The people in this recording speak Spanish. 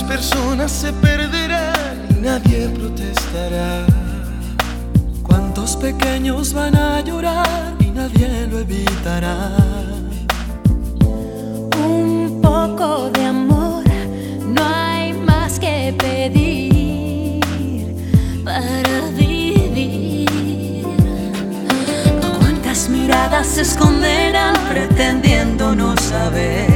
personas se perderán y nadie protestará. Cuántos pequeños van a llorar y nadie lo evitará. Un poco de amor, no hay más que pedir para vivir. Cuántas miradas se esconderán pretendiendo no saber